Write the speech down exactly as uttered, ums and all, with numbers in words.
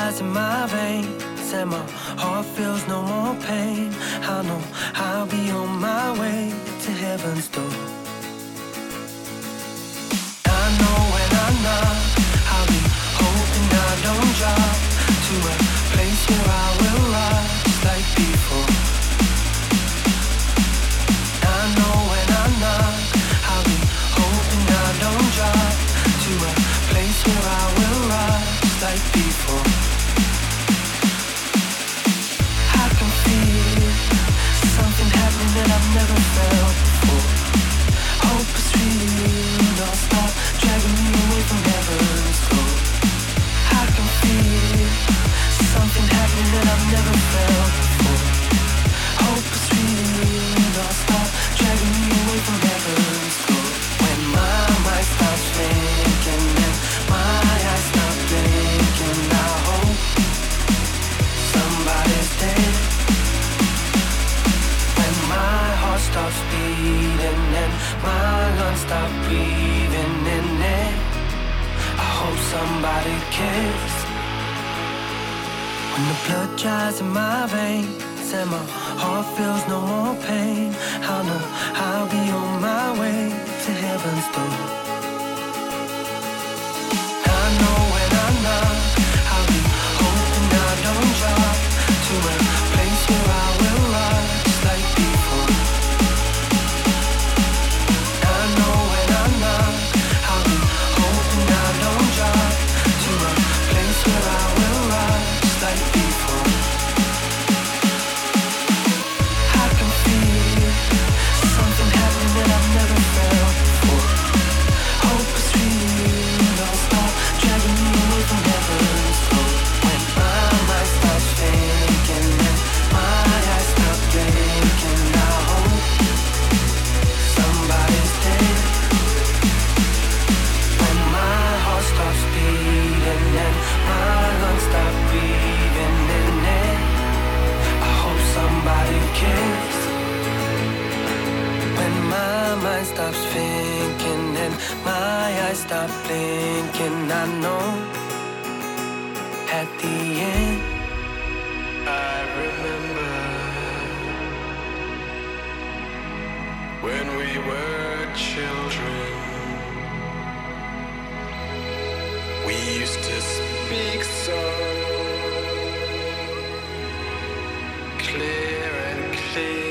dries in my veins and my heart feels no more pain. I know I'll be on my way to heaven's door. I know when I knock, I'll be hoping I don't drop to a place where I will rise like before. I know when I knock, I'll be hoping I don't drop to a place where I will rise like before. I can feel something happening that I've never felt before. Hope is real, don't stop dragging me away from heaven's door. I can feel something happening that I've never felt before. Hope is real, don't stop dragging me away from heaven's door. When my mind stops thinking and my eyes stop blinking, I hope somebody's dead. When my heart stops beating and my lungs stop breathing in it, I hope somebody cares. When the blood dries in my veins and my heart feels no more pain, I know I'll be on my way to heaven's door. I know when I knock, I'll be hoping I don't drop to a place where I will rise like before. I know when I knock, I'll be hoping I don't drop to a place where I will rise like before. I can feel something happening that I've never felt before. Hope is real, don't stop dragging me away from heaven's door. When my mind stops thinking and my eyes stop blinking, I hope somebody's dead. When my heart stops beating and my lungs stop breathing in it, I hope somebody cares. When my mind stops thinking and my eyes stop blinking, I know at the end I remember when we were children, we used to speak so clear and clear.